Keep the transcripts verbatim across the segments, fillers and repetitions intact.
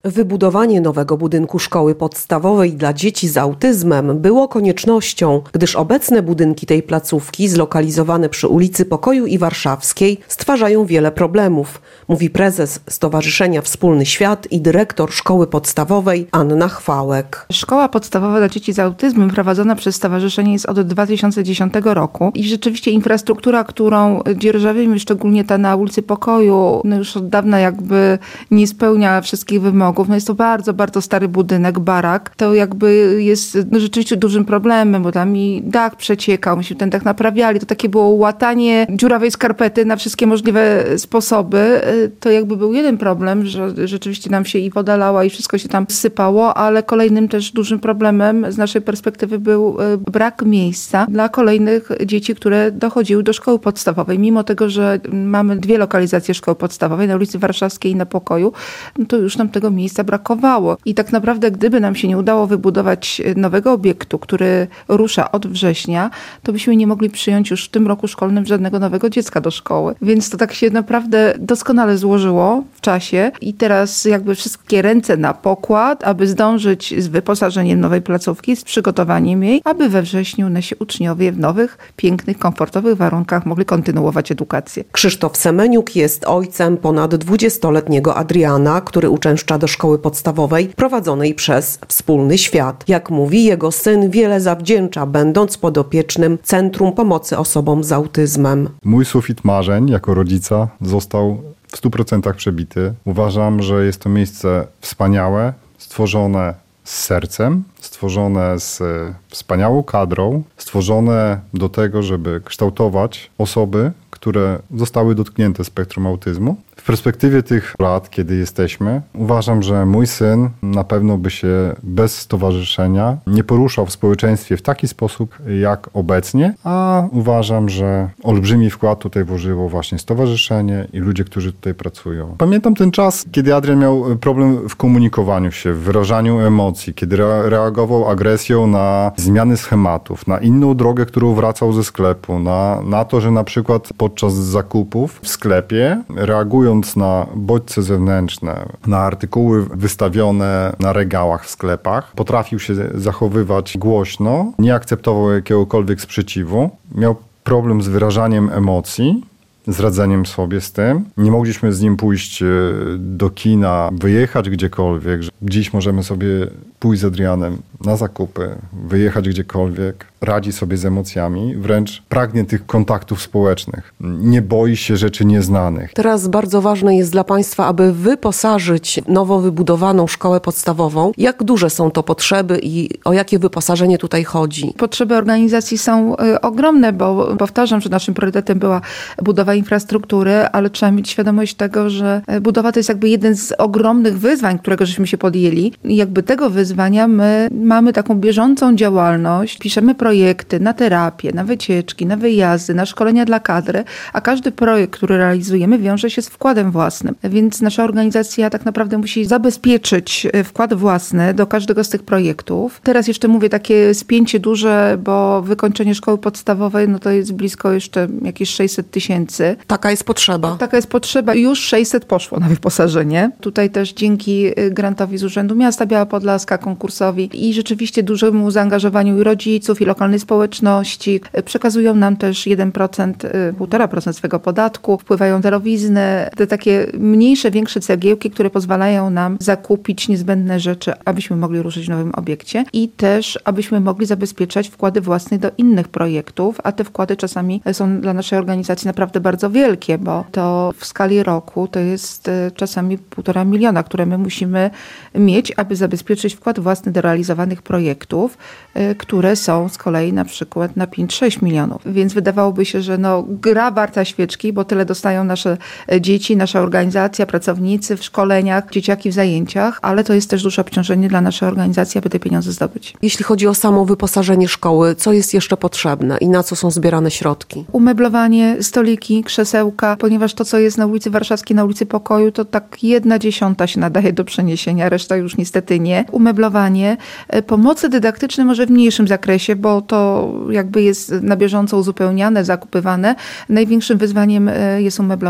Wybudowanie nowego budynku szkoły podstawowej dla dzieci z autyzmem było koniecznością, gdyż obecne budynki tej placówki, zlokalizowane przy ulicy Pokoju i Warszawskiej, stwarzają wiele problemów, mówi prezes Stowarzyszenia Wspólny Świat i dyrektor szkoły podstawowej Anna Chwałek. Szkoła podstawowa dla dzieci z autyzmem prowadzona przez stowarzyszenie jest od dwa tysiące dziesiątego roku i rzeczywiście infrastruktura, którą dzierżawimy, szczególnie ta na ulicy Pokoju, no już od dawna jakby nie spełnia wszystkich wymogów. No jest to bardzo, bardzo stary budynek, barak. To jakby jest no rzeczywiście dużym problemem, bo tam i dach przeciekał, myśmy ten dach naprawiali. To takie było łatanie dziurawej skarpety na wszystkie możliwe sposoby. To jakby był jeden problem, że rzeczywiście nam się i woda lała i wszystko się tam sypało, ale kolejnym też dużym problemem z naszej perspektywy był brak miejsca dla kolejnych dzieci, które dochodziły do szkoły podstawowej. Mimo tego, że mamy dwie lokalizacje szkoły podstawowej, na ulicy Warszawskiej i na Pokoju, no to już nam tego miejsca brakowało. I tak naprawdę, gdyby nam się nie udało wybudować nowego obiektu, który rusza od września, to byśmy nie mogli przyjąć już w tym roku szkolnym żadnego nowego dziecka do szkoły. Więc to tak się naprawdę doskonale złożyło w czasie i teraz jakby wszystkie ręce na pokład, aby zdążyć z wyposażeniem nowej placówki, z przygotowaniem jej, aby we wrześniu nasi uczniowie w nowych, pięknych, komfortowych warunkach mogli kontynuować edukację. Krzysztof Semeniuk jest ojcem ponad dwudziestoletniego Adriana, który uczęszcza do szkoły podstawowej prowadzonej przez Wspólny Świat. Jak mówi, jego syn wiele zawdzięcza, będąc podopiecznym Centrum Pomocy Osobom z Autyzmem. Mój sufit marzeń jako rodzica został w stu procentach przebity. Uważam, że jest to miejsce wspaniałe, stworzone z sercem, stworzone z wspaniałą kadrą, stworzone do tego, żeby kształtować osoby, które zostały dotknięte spektrum autyzmu. W perspektywie tych lat, kiedy jesteśmy, uważam, że mój syn na pewno by się bez stowarzyszenia nie poruszał w społeczeństwie w taki sposób, jak obecnie, a uważam, że olbrzymi wkład tutaj włożyło właśnie stowarzyszenie i ludzie, którzy tutaj pracują. Pamiętam ten czas, kiedy Adrian miał problem w komunikowaniu się, w wyrażaniu emocji, kiedy reagował agresją na zmiany schematów, na inną drogę, którą wracał ze sklepu, na, na to, że na przykład podczas zakupów w sklepie, reagując na bodźce zewnętrzne, na artykuły wystawione na regałach w sklepach, potrafił się zachowywać głośno, nie akceptował jakiegokolwiek sprzeciwu, miał problem z wyrażaniem emocji, z radzeniem sobie z tym. Nie mogliśmy z nim pójść do kina, wyjechać gdziekolwiek. Dziś możemy sobie pójść z Adrianem na zakupy, wyjechać gdziekolwiek. Radzi sobie z emocjami, wręcz pragnie tych kontaktów społecznych. Nie boi się rzeczy nieznanych. Teraz bardzo ważne jest dla Państwa, aby wyposażyć nowo wybudowaną szkołę podstawową. Jak duże są to potrzeby i o jakie wyposażenie tutaj chodzi? Potrzeby organizacji są y, ogromne, bo powtarzam, że naszym priorytetem była budowa infrastruktury, ale trzeba mieć świadomość tego, że budowa to jest jakby jeden z ogromnych wyzwań, którego żeśmy się podjęli. I jakby tego wyzwania my mamy taką bieżącą działalność, piszemy projekty na terapię, na wycieczki, na wyjazdy, na szkolenia dla kadry, a każdy projekt, który realizujemy, wiąże się z wkładem własnym. Więc nasza organizacja tak naprawdę musi zabezpieczyć wkład własny do każdego z tych projektów. Teraz jeszcze mówię takie spięcie duże, bo wykończenie szkoły podstawowej, no to jest blisko jeszcze jakieś sześćset tysięcy. Taka jest potrzeba. Taka jest potrzeba. Już sześćset poszło na wyposażenie. Tutaj też dzięki grantowi z Urzędu Miasta Biała Podlaska, konkursowi i rzeczywiście dużemu zaangażowaniu i rodziców, i lokalnej społeczności. Przekazują nam też jeden procent, półtora procent swego podatku. Wpływają darowizny, te takie mniejsze, większe cegiełki, które pozwalają nam zakupić niezbędne rzeczy, abyśmy mogli ruszyć w nowym obiekcie i też, abyśmy mogli zabezpieczać wkłady własne do innych projektów, a te wkłady czasami są dla naszej organizacji naprawdę bardzo wielkie, bo to w skali roku to jest czasami półtora miliona, które my musimy mieć, aby zabezpieczyć wkład własny do realizowanych projektów, które są z kolei na przykład na pięć sześć milionów. Więc wydawałoby się, że no, gra warta świeczki, bo tyle dostają nasze dzieci, nasza organizacja, pracownicy w szkoleniach, dzieciaki w zajęciach, ale to jest też duże obciążenie dla naszej organizacji, aby te pieniądze zdobyć. Jeśli chodzi o samo wyposażenie szkoły, co jest jeszcze potrzebne i na co są zbierane środki? Umeblowanie, stoliki, krzesełka, ponieważ to, co jest na ulicy Warszawskiej, na ulicy Pokoju, to tak jedna dziesiąta się nadaje do przeniesienia, reszta już niestety nie. Umeblowanie, pomocy dydaktyczne może w mniejszym zakresie, bo to jakby jest na bieżąco uzupełniane, zakupywane. Największym wyzwaniem jest umeblowanie.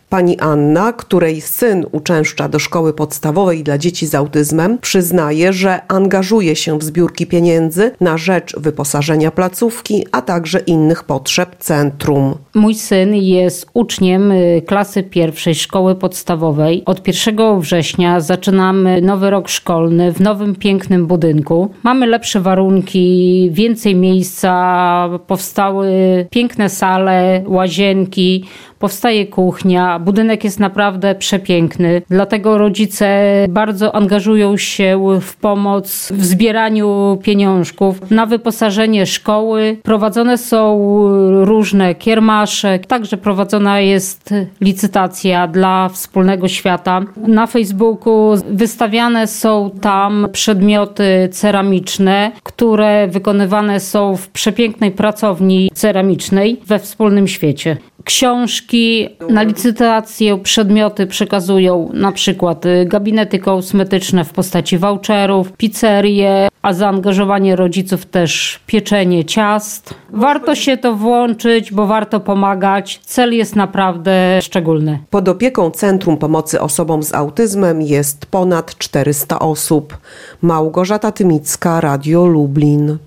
Pani Anna, której syn uczęszcza do szkoły podstawowej dla dzieci z autyzmem, przyznaje, że angażuje się w zbiórki pieniędzy na rzecz wyposażenia placówki, a także innych potrzeb centrum. Mój syn jest uczniem klasy pierwszej szkoły podstawowej. Od pierwszego września zaczynamy nowy rok szkolny w nowym, pięknym budynku. Mamy lepsze warunki, więcej miejsca, powstały piękne sale, łazienki, powstaje kuchnia. Budynek jest naprawdę przepiękny, dlatego rodzice bardzo angażują się w pomoc w zbieraniu pieniążków na wyposażenie szkoły. Prowadzone są różne kiermasze, także prowadzona jest licytacja dla wspólnego świata. Na Facebooku wystawiane są tam przedmioty ceramiczne, które wykonywane są w przepięknej pracowni ceramicznej we wspólnym świecie. Książki, na licytację przedmioty przekazują na przykład gabinety kosmetyczne w postaci voucherów, pizzerie, a zaangażowanie rodziców też pieczenie ciast. Warto się to włączyć, bo warto pomagać. Cel jest naprawdę szczególny. Pod opieką Centrum Pomocy Osobom z Autyzmem jest ponad czterysta osób. Małgorzata Tymicka, Radio Lublin.